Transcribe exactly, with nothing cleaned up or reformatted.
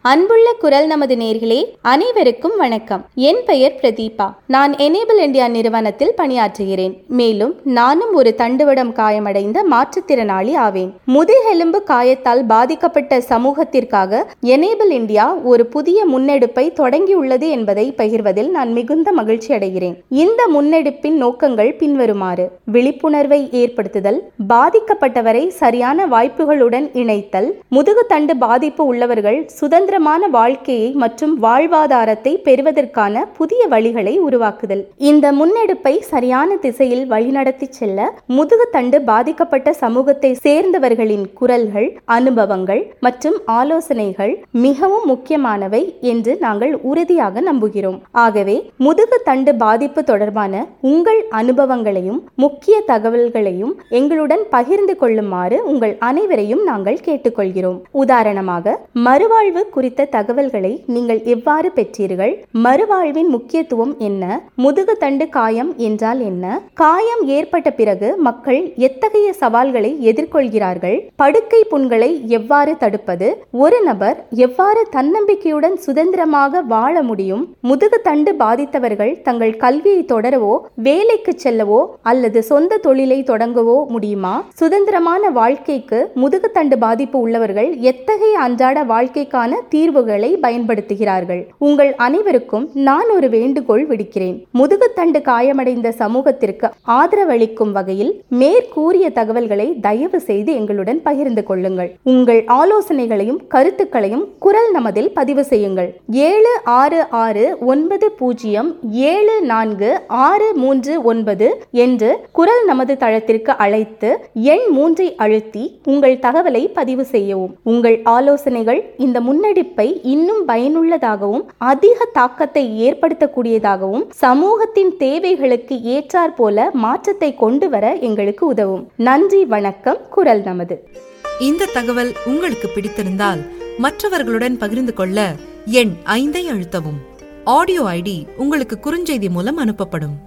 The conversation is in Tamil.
அன்புள்ள குரல் நமது நேர்களே, அனைவருக்கும் வணக்கம். என் பெயர் பிரதீபா. நான் எனேபிள் இந்தியா நிறுவனத்தில் பணியாற்றுகிறேன். மேலும் நானும் ஒரு தண்டுவடம் காயமடைந்த மாற்றுத்திறனாளி ஆவேன். முதுகெலும்பு காயத்தால் பாதிக்கப்பட்ட சமூகத்திற்காக எனேபிள் இந்தியா ஒரு புதிய முன்னெடுப்பை தொடங்கியுள்ளது என்பதை பகிர்வதில் நான் மிகுந்த மகிழ்ச்சி அடைகிறேன். இந்த முன்னெடுப்பின் நோக்கங்கள் பின்வருமாறு: விழிப்புணர்வை ஏற்படுத்துதல், பாதிக்கப்பட்டவரை சரியான வாய்ப்புகளுடன் இணைத்தல், முதுகுத்தண்டு பாதிப்பு உள்ளவர்கள் சுதந்திர வாழ்க்கையை மற்றும் வாழ்வாதாரத்தை பெறுவதற்கான புதிய வழிகளை உருவாக்குதல். இந்த முன்னெடுப்பை சரியான திசையில் வழிநடத்தி செல்ல முதுகுத்தண்டு பாதிக்கப்பட்ட சமூகத்தை சேர்ந்தவர்களின் குரல்கள், அனுபவங்கள் மற்றும் ஆலோசனைகள் மிகவும் முக்கியமானவை என்று நாங்கள் உறுதியாக நம்புகிறோம். ஆகவே முதுகுத்தண்டு பாதிப்பு தொடர்பான உங்கள் அனுபவங்களையும் முக்கிய தகவல்களையும் எங்களுடன் பகிர்ந்து கொள்ளுமாறு உங்கள் அனைவரையும் நாங்கள் கேட்டுக்கொள்கிறோம். உதாரணமாக, மறுவாழ்வு குறித்த தகவல்களை நீங்கள் எவ்வாறு பெற்றீர்கள்? மறுவாழ்வின் முக்கியத்துவம் என்ன? முதுகுத்தண்டு காயம் என்றால் என்ன? காயம் ஏற்பட்ட பிறகு மக்கள் எத்தகைய சவால்களை எதிர்கொள்கிறார்கள்? படுக்கை புண்களை எவ்வாறு தடுப்பது? ஒரு நபர் எவ்வாறு தன்னம்பிக்கையுடன் சுதந்திரமாக வாழ முடியும்? முதுகுத்தண்டு பாதித்தவர்கள் தங்கள் கல்வியை தொடரவோ, வேலைக்கு செல்லவோ அல்லது சொந்த தொழிலை தொடங்கவோ முடியுமா? சுதந்திரமான வாழ்க்கைக்கு முதுகுத்தண்டு பாதிப்பு உள்ளவர்கள் எத்தகைய அன்றாட வாழ்க்கைக்கான தீர்வுகளை பயன்படுத்துகிறார்கள்? உங்கள் அனைவருக்கும் நான் ஒரு வேண்டுகோள் விடுக்கிறேன். முதுகுத்தண்டு காயமடைந்த சமூகத்திற்கு ஆதரவளிக்கும் வகையில் மேற்கூறிய தகவல்களை தயவு செய்து எங்களுடன் பகிர்ந்து கொள்ளுங்கள். உங்கள் ஆலோசனைகளையும் கருத்துக்களையும் குரல் நமதில் பதிவு செய்யுங்கள். ஏழு ஆறு ஆறு ஒன்பது பூஜ்ஜியம் ஏழு நான்கு ஆறு மூன்று ஒன்பது என்று குரல் நமது தளத்திற்கு அழைத்து எண் மூன்றை அழுத்தி உங்கள் தகவலை பதிவு செய்யவும். உங்கள் ஆலோசனைகள் இந்த முன்னெடுப்பை இன்னும் பயனுள்ளதாகவும் அதிக தாக்கத்தை ஏற்படுத்தக்கூடியதாகவும் சமூகத்தின் தேவைகளுக்கு ஏற்றாற் போல மாற்றத்தை கொண்டு வர எங்களுக்கு உதவும். நன்றி, வணக்கம். குரல் நமது. இந்த தகவல் உங்களுக்கு பிடித்திருந்தால் மற்றவர்களுடன் பகிர்ந்து கொள்ள எண் ஐந்தை அழுத்தவும். ஆடியோ ஐடி உங்களுக்கு குறுஞ்செய்தி மூலம் அனுப்பப்படும்.